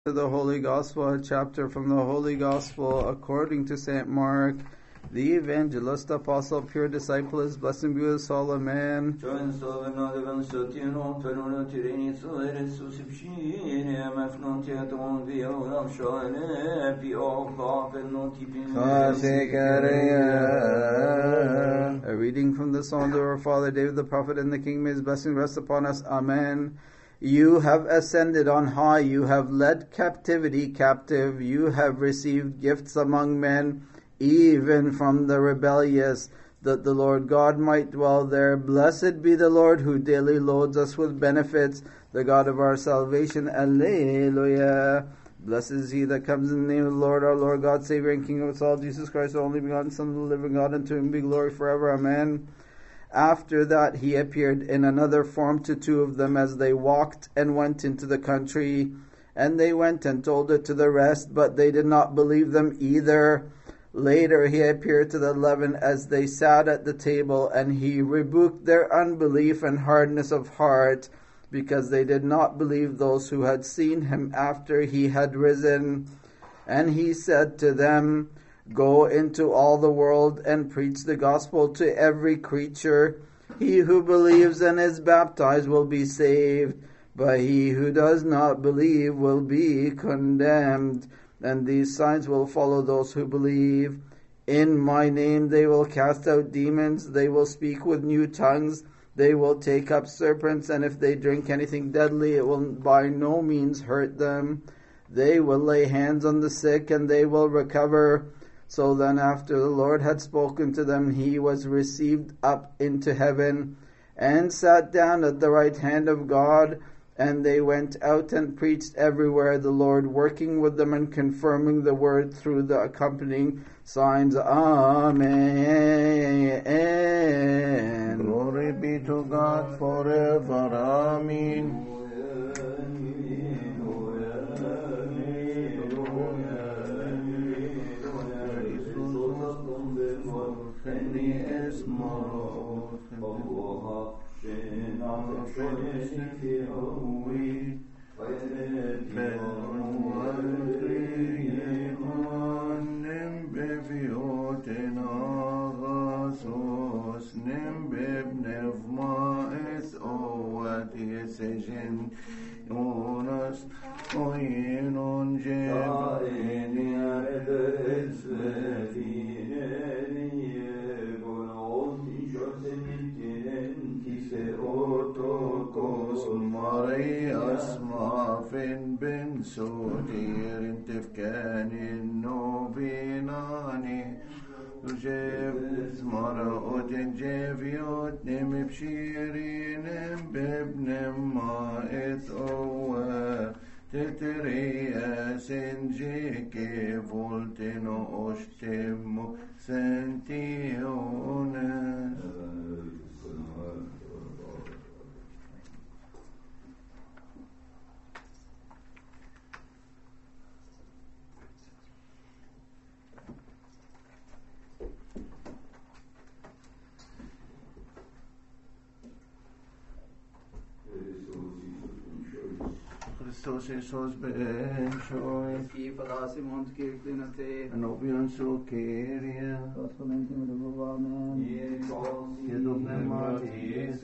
To the Holy Gospel, a chapter from the Holy Gospel according to St. Mark. The evangelist, apostle, pure disciple, is blessed and beautiful soul, amen. A reading from the Psalm of our Father David the prophet and the King. May his blessing rest upon us, amen. You have ascended on high, you have led captivity captive, you have received gifts among men, even from the rebellious, that the Lord God might dwell there. Blessed be the Lord who daily loads us with benefits, the God of our salvation. Alleluia. Blessed is he that comes in the name of the Lord, our Lord God, Savior and King of us all, Jesus Christ, the only begotten Son of the living God, and to him be glory forever. Amen. After that he appeared in another form to two of them as they walked and went into the country. And they went and told it to the rest, but they did not believe them either. Later he appeared to the 11 as they sat at the table, and he rebuked their unbelief and hardness of heart, because they did not believe those who had seen him after he had risen. And he said to them, Go into all the world and preach the gospel to every creature. He who believes and is baptized will be saved, but he who does not believe will be condemned. And these signs will follow those who believe. In my name they will cast out demons, they will speak with new tongues, they will take up serpents, and if they drink anything deadly, it will by no means hurt them. They will lay hands on the sick, and they will recover. So then after the Lord had spoken to them, he was received up into heaven and sat down at the right hand of God. And they went out and preached everywhere, the Lord working with them and confirming the word through the accompanying signs. Amen. Glory be to God forever. Amen. Sotir tefkan novinani Jev zmaraot jeviot nem bshirin bebnem ma et owa Teteria senjeke volteno ostemo sentiones. Christos Iisus ben shoy. Ki falasimont kirklinate. Anopion so keria. Amen. Jedobne mati